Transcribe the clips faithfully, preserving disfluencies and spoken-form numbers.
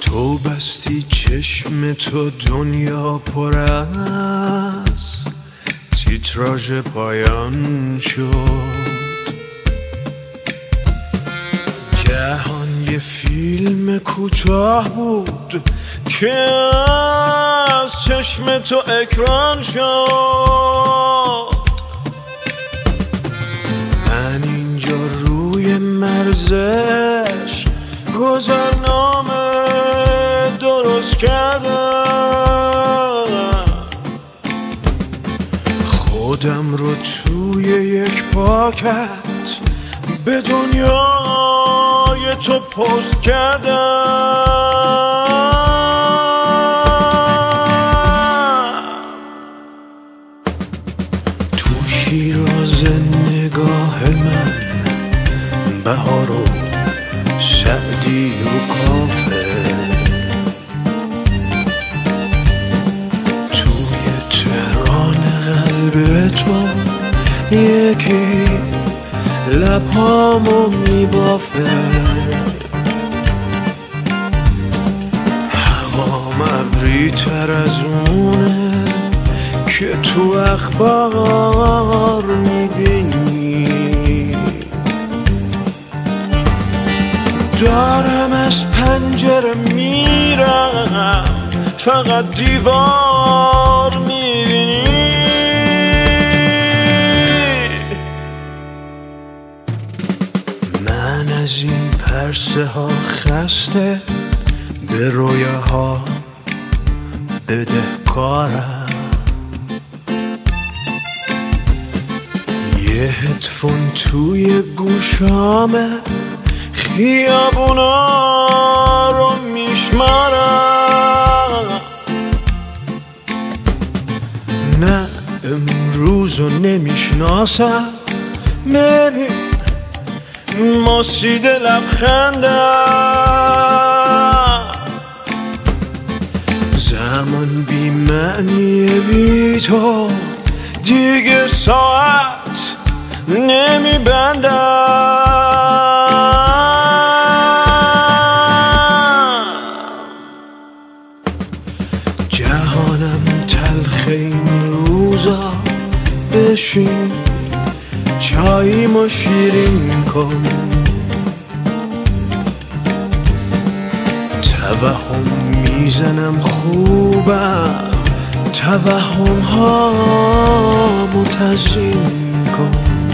تو بستی چشم تو دنیا پر از تیتراژ پایان شد. جهان یه فیلم کوتاه بود که از چشم تو اکران شد. من اینجا روی مرزش گذرنامه درست کردم، خودم رو توی یک پاکت به دنیای تو پست کردم. تو شیراز نگاه من بهار و سعدی و کافه، توی تهران قلب تو یکی لبهامو میبافه. هوام ابری تر از اونه که تو اخبار میبینی. دارم از پنجره میرم فقط دیوار میبینی. من از این پرسه ها خسته به رویاها بدهکارم. یه هدفون توی گوشامه خیابونا رو میشمارم. نه امروزو نمیشناسم، ببین مسید لبخندم. زمان بی معنی بی تو دیگه ساعت نمیبندم. جهانم تلخ این روزا، بشین چاییمو شیرین کن. توهم میزنم خوبم، توهم هامو تزیین کن.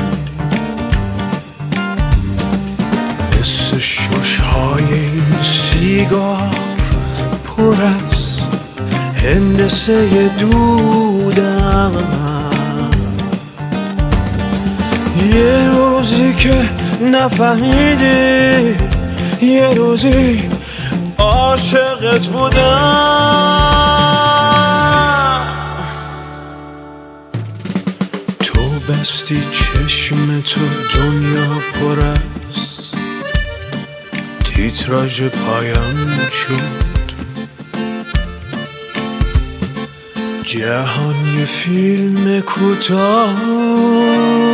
مثل ششهای این سیگار پر از هندسه دودم. یه روزی که نفهمیدی، یه روزی عاشقت بودم. تو بستی چشم تو دنیا پر از تیتراژ پایان شد. جهان یه فیلم کوتاه